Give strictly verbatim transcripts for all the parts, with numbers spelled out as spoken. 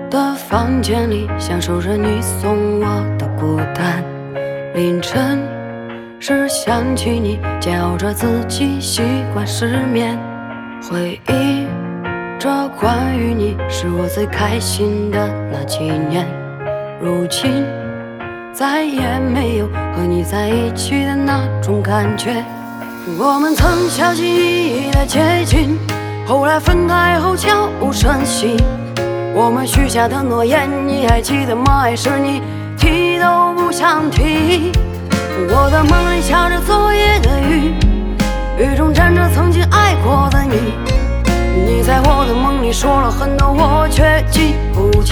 的房间里，享受着你送我的孤单。凌晨时想起你，煎熬着自己，习惯失眠。回忆着关于你，是我最开心的那几年。如今再也没有和你在一起的那种感觉。我们曾小心翼翼的接近，后来分开后悄无声息。我们许下的诺言，你还记得吗？还是你提都不想提？我的梦里下着昨夜的雨，雨中站着曾经爱过的你。你在我的梦里说了很多，我却记不起。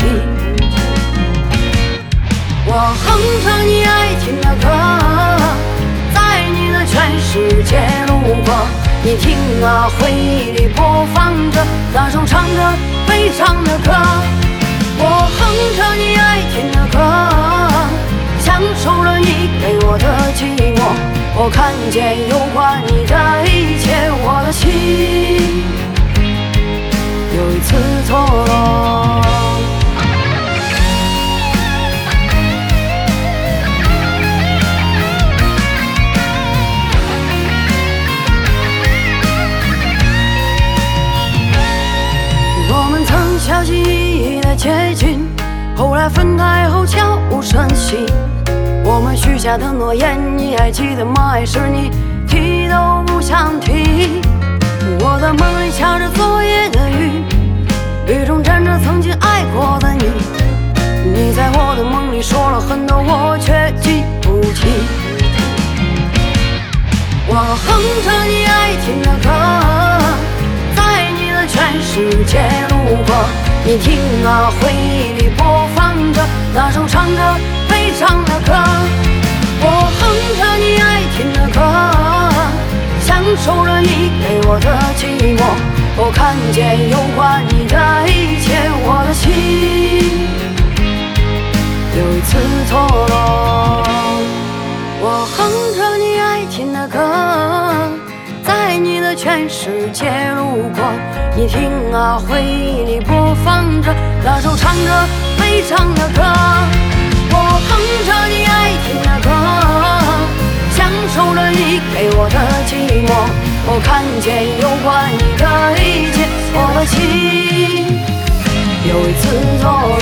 我哼着你爱听的歌，在你的全世界路过。你听啊，回忆里播放着那首唱着悲伤的歌。我哼着你爱听的歌，享受着你给我的寂寞。我看见有关你的一切，我的心有一次错落。我们曾小心翼翼的接近，后来分开后悄无声息。我们许下的诺言，你还记得吗？还是你提都不想提？我的梦里下着昨夜的雨，雨中站着曾经爱过的你。你在我的梦里说了很多，我却记不起。我哼着你爱听的歌，在你的全世界路过。你听啊，回忆里播放着那首唱着悲伤的歌。我哼着你爱听的歌，享受着你给我的寂寞。我看见有关你的一切，我的心有一次错落。我哼着你爱听的歌，在你的全世界路过。你听啊，回忆里播放着那首唱着悲伤的歌。我哼着你爱听的歌，享受着你给我的寂寞。我看见有关你的一切，我的心有一次错落。